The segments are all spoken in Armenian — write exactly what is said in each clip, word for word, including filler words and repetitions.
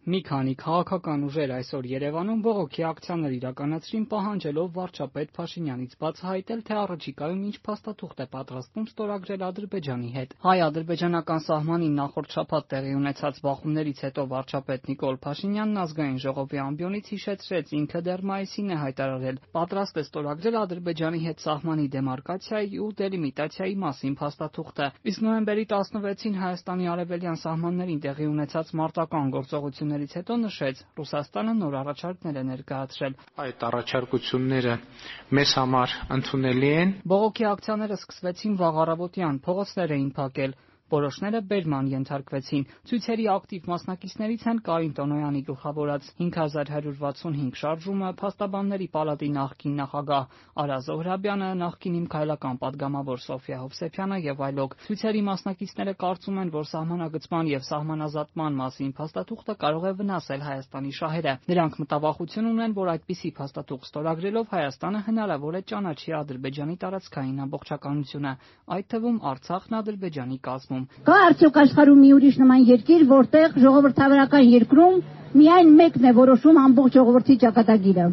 Մի քանի քաղաքական ուժեր այսօր Երևանում բողոքի ակցիաներ իրականացրին, պահանջելով վարչապետ Փաշինյանից բացահայտել, թե առաջիկայում ինչ փաստաթուղթ է պատրաստվում ստորագրել Ադրբեջանի հետ։ Հայ-ադրբեջանական սահմանին նախորդ շաբաթ տեղի ունեցած բախումներից հետո վարչապետ Նիկոլ Փաշինյանն ազգային ժողովի ամբիոնից հիշեցրեց, ինքը դեռ մայիսին է հայտարարել, պատրաստ է ստորագրել Ադրբեջանի հետ սահմանի դեմարկացիայի ու դելիմիտացիայի մասին փաստաթուղթը։ Իսկ նոյեմբերի տասնվեցին Հայաստանի արևելյան սահմաններին տեղի ունեցած մարտական գործողություններից հետո նշեց, Ռուսաստանը նոր առաջարկներ է ներկայացրել։ Այդ առաջարկությունները մեզ համար ընդունելի են։ Բողոքի ակցիաները սկսվեցին վաղ առավոտյան, փողոցներ էին փակել։ Որոշները բերման ենթարկվեցին։ Ցույցերի ակտիվ մասնակիցներից են Կարին Տոնոյանի գլխավորած հինգ հազար հարյուր վաթսունհինգ շարժումը, Փաստաբանների պալատի նախկին նախագահ Արա Զոհրաբյանը, նախկին Իմ քայլական падգամավոր Սոֆիա Հովսեփյանը եւ այլոք։ Ցույցերի մասնակիցները կարծում են, որ սահմանագծման եւ սահմանազատման մասին փաստաթուղթը կարող է վնասել Հայաստանի շահերը։ Նրանք մտավախություն ունեն, որ այդպիսի փաստաթուղթ ստորագրելով Հայաստանը հնարավոր է ճանաչի Ադրբեջանի տարածքային ամբողջականությունը, այդ թվում Արցախն Ադրբեջանի կազմում։ Կա արդյոք աշխարհում մի ուրիշ նման երկիր, որտեղ ժողովրդավարական երկրում միայն մեկն է որոշում ամբողջ ժողովրդի ճակատագիրը։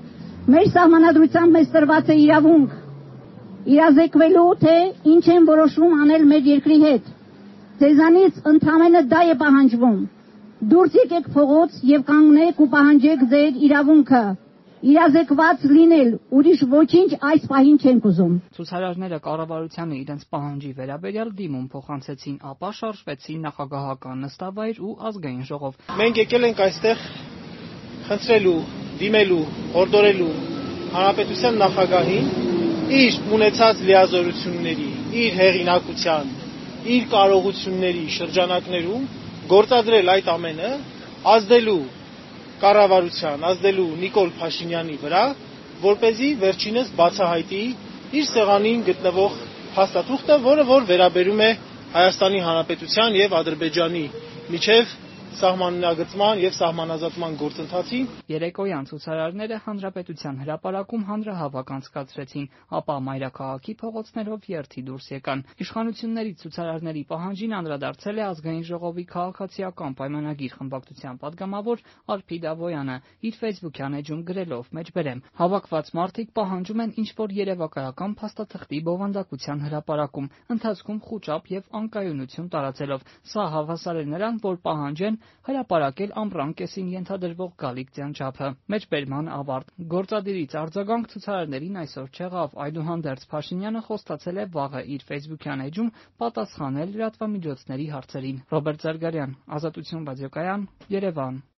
Մեր սահմանադրությամբ մեզ տրված է իրավունք իրազեկվելու, թե ինչ են որոշում անել մեր երկրի հետ։ Ձեզանից ընդամենը դա է պահանջվում։ Դուրս եկեք փողոց եւ կանգնեք ու պահանջեք ձեր իրավունքը։ Իրազեկված լինել, ուրիշ ոչինչ այս պահին չենք ուզում։ Ցուցարարները կառավարությանը իրենց պահանջի վերաբերյալ դիմում փոխանցեցին, ապա շարժվեցին նախագահական նստավայր ու ազգային ժողով։ Մենք եկել ենք այստեղ խնդրելու, դիմելու, հորդորելու հանրապետության նախագահին իր ունեցած լիազորությունների, իր հեղինակության, իր կարողությունների շրջանակներում գործադրել այդ ամենը, ազդելու կառավարության, ազդելու Նիկոլ Փաշինյանի վրա, որպեսզի վերջինս բացահայտի իր սեղանին գտնվող փաստաթուղթը, որը որ վերաբերում է Հայաստանի Հանրապետության եւ Ադրբեջանի միջև սահմանագծման եւ սահմանազատման գործընթացին։ Երեկոյան ցուցարարները Հանրապետության հրապարակում հանրահավաք անցկացրեցին, ապա մայրաքաղաքի փողոցներով երթի դուրս եկան։ Իշխանությունների ցուցարարների պահանջին անդրադարձել է ազգային ժողովի քաղաքացիական պայմանագիր խմբակցության падգամավոր Արփիդ Ավոյանը իր Facebook-յան էջում գրելով մեջբերեմ. Հավաքված մարդիկ պահանջում են ինչ-որ երևակայական փաստաթղթի բովանդակության հրապարակում, ընթացքում խուճապ եւ անկայունություն տարածելով։ Սա հավասար է նրան, որ պահանջեն հրապարակել ամռան կեսին ենթադրվող գալիք չափը։ Մեջբերման ավարտ։ Գործադիրից արձագանք ցուցարարներին այսօր չեղավ, այդուհանդերձ Փաշինյանը խոստացել է վաղը իր Facebook-յան էջում պատասխանել լրատվամիջոցների հարցերին։ Ռոբերտ Զարգարյան, Ազատություն ռադիոկայան, Երևան։